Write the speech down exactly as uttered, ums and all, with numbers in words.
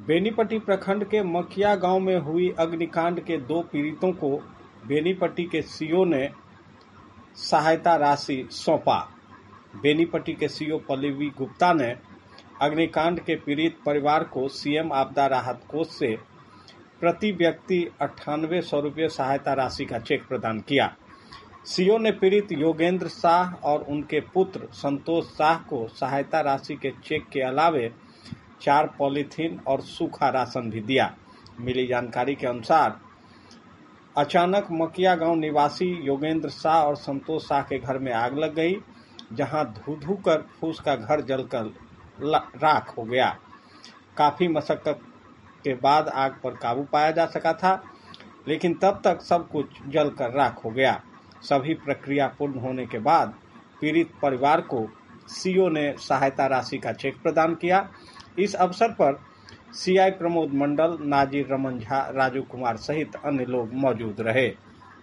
बेनीपट्टी प्रखंड के मखिया गांव में हुई अग्निकांड के दो पीड़ितों को बेनीपट्टी के सीओ ने सहायता राशि सौंपा। बेनीपट्टी के सीओ पल्लवी गुप्ता ने अग्निकांड के पीड़ित परिवार को सीएम आपदा राहत कोष से प्रति व्यक्ति अट्ठानवे सौ रुपये सहायता राशि का चेक प्रदान किया। सीओ ने पीड़ित योगेंद्र शाह और उनके पुत्र संतोष शाह को सहायता राशि के चेक के अलावे चार पॉलीथीन और सूखा राशन भी दिया। मिली जानकारी के अनुसार अचानक मकिया गांव निवासी योगेंद्र शाह और संतोष शाह के घर में आग लग गई, जहां धू धू कर फूस का घर जलकर राख हो गया। काफी मशक्कत के बाद आग पर काबू पाया जा सका था, लेकिन तब तक सब कुछ जलकर राख हो गया। सभी प्रक्रिया पूर्ण होने के बाद पीड़ित परिवार को सीओ ने सहायता राशि का चेक प्रदान किया। इस अवसर पर सीआई प्रमोद मंडल, नाजिर रमन झा, राजू कुमार सहित अन्य लोग मौजूद रहे।